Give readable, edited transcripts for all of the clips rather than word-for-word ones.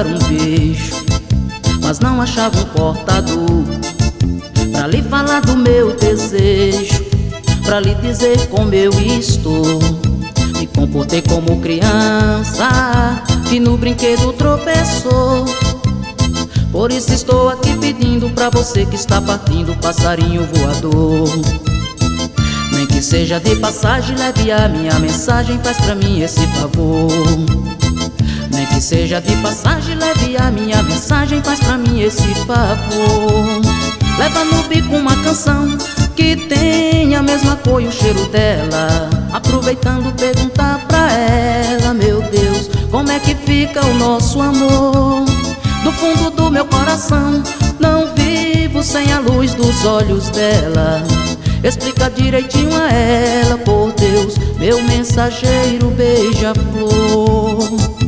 mandar um beijo, mas não achava um portador pra lhe falar do meu desejo, pra lhe dizer como eu estou. Me comportei como criança que no brinquedo tropeçou. Por isso estou aqui pedindo pra você que está partindo, passarinho voador. Nem que seja de passagem, leve a minha mensagem, faz pra mim esse favor. Nem que seja de passagem, leve a minha mensagem, faz pra mim esse favor. Leva no bico uma canção que tem a mesma cor e o cheiro dela. Aproveitando, perguntar pra ela, meu Deus, como é que fica o nosso amor? Do fundo do meu coração, não vivo sem a luz dos olhos dela. Explica direitinho a ela, por Deus, meu mensageiro beija-flor.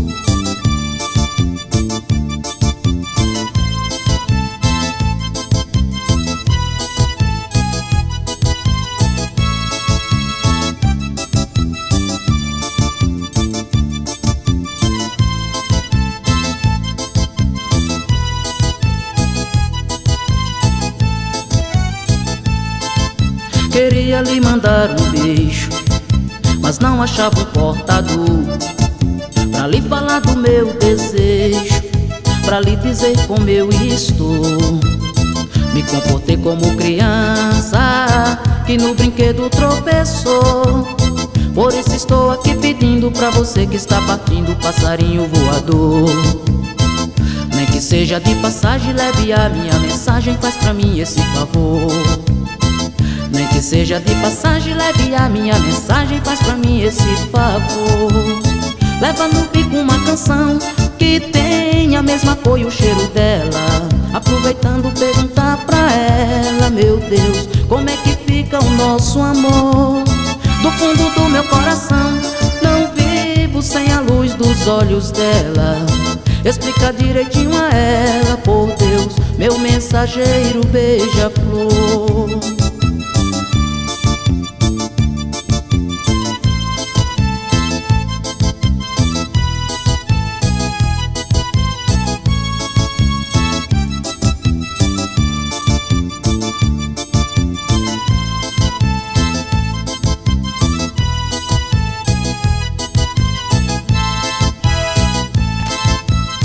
Queria lhe mandar um beijo, mas não achava um portador pra lhe falar do meu desejo, pra lhe dizer como eu estou. Me comportei como criança que no brinquedo tropeçou. Por isso estou aqui pedindo pra você que está partindo, passarinho voador. Nem que seja de passagem, leve a minha mensagem, faz pra mim esse favor. Nem que seja de passagem, leve a minha mensagem, faz pra mim esse favor. Leva no bico uma canção que tem a mesma cor e o cheiro dela. Aproveitando, perguntar pra ela, meu Deus, como é que fica o nosso amor? Do fundo do meu coração, não vivo sem a luz dos olhos dela. Explica direitinho a ela, por Deus, meu mensageiro beija-flor.